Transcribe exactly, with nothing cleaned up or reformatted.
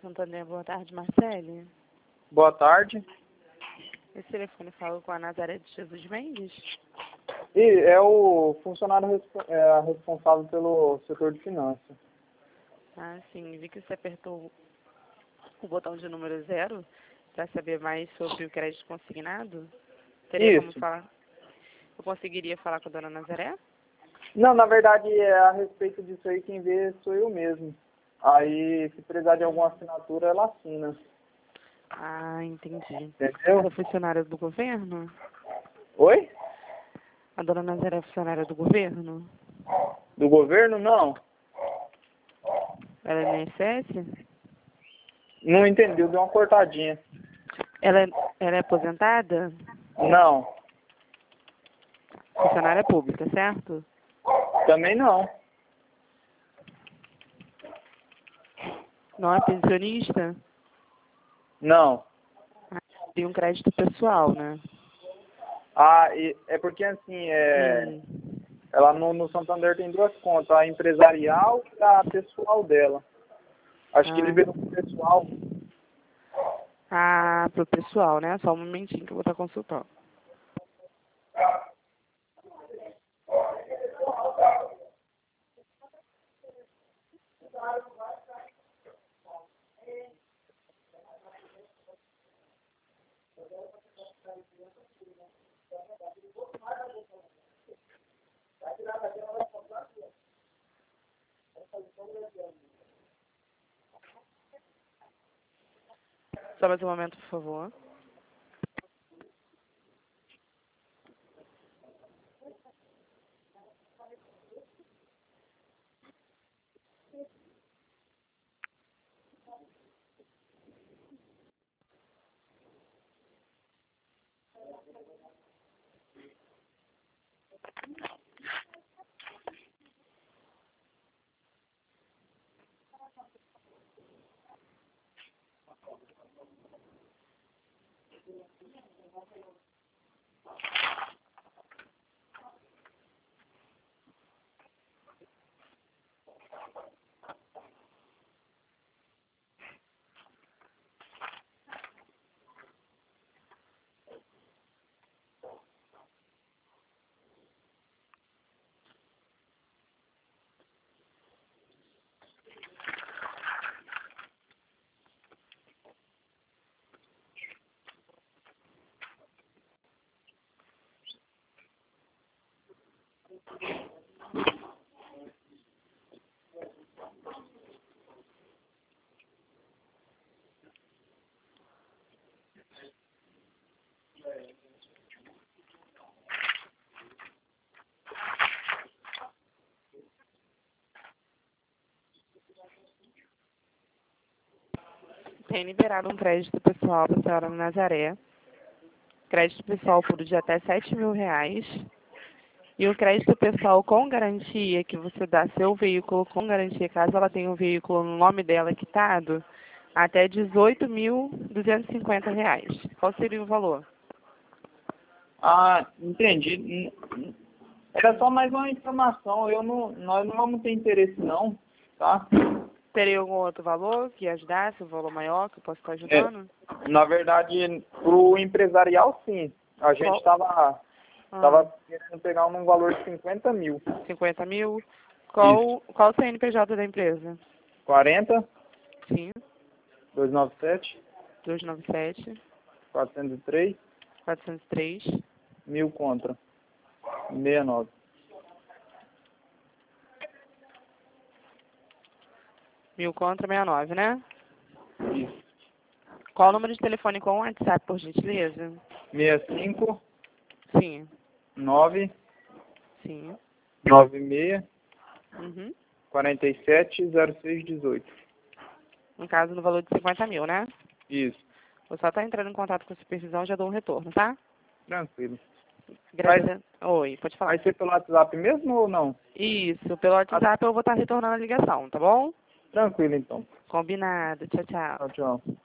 Santander, boa tarde, Marcele. Boa tarde. Esse telefone fala com a Nazaré de Jesus Mendes? E é o funcionário respo é, responsável pelo setor de finanças. Ah, sim. Vi que você apertou o botão de número zero para saber mais sobre o crédito consignado. Teria como Isso. falar? Eu conseguiria falar com a dona Nazaré? Não, na verdade, é a respeito disso aí, quem vê sou eu mesmo. Aí, se precisar de alguma assinatura, ela assina. Ah, entendi. Entendeu? Ela é funcionária do governo? Oi? A dona Nazaré é funcionária do governo? Do governo, não. Ela é I N S S? Não entendeu, deu uma cortadinha. Ela é, ela é aposentada? Não. Funcionária pública, certo? Também não. Não é pensionista? Não. Ah, tem um crédito pessoal, né? Ah, e é porque assim, é... Hum. ela no, no Santander tem duas contas, a empresarial e a pessoal dela. Acho que Ah. liberou pro pessoal. Ah, pro pessoal, né? Só um momentinho que eu vou estar consultando. Só mais um momento, por favor. Tem liberado um crédito pessoal para a senhora Nazaré. Crédito pessoal por de até sete mil reais. E o crédito pessoal com garantia, que você dá seu veículo com garantia, caso ela tenha um veículo no nome dela quitado, até dezoito mil duzentos e cinquenta reais. Qual seria o valor? Ah, entendi. Era só mais uma informação. Eu não, nós não vamos ter interesse não, tá? Teria algum outro valor que ajudasse, um valor maior que eu possa estar É, ajudando? na verdade, pro empresarial sim. A gente Qual? estava Ah, tava querendo pegar um valor de cinquenta mil. cinquenta mil. Isso. Qual, qual o C N P J da empresa? quarenta, Sim, duzentos e noventa e sete, duzentos e noventa e sete, quatrocentos e três, quatrocentos e três. mil contra. sessenta e nove. Mil contra sessenta e nove, né? Isso. Qual o número de telefone com o WhatsApp, por gentileza? sessenta e cinco, Sim, nove, sim. noventa e seis, Uhum. quarenta e sete, zero seis, dezoito. No caso, no valor de cinquenta mil, né? Isso. Vou só estar entrando em contato com a supervisão, já dou um retorno, tá? Tranquilo. Vai, Agradeço. Oi, pode falar. vai ser pelo WhatsApp mesmo ou não? Isso, pelo Ah, WhatsApp eu vou estar retornando a ligação, tá bom? tranquilo então. Combinado. Tchau, tchau. Tchau, tchau.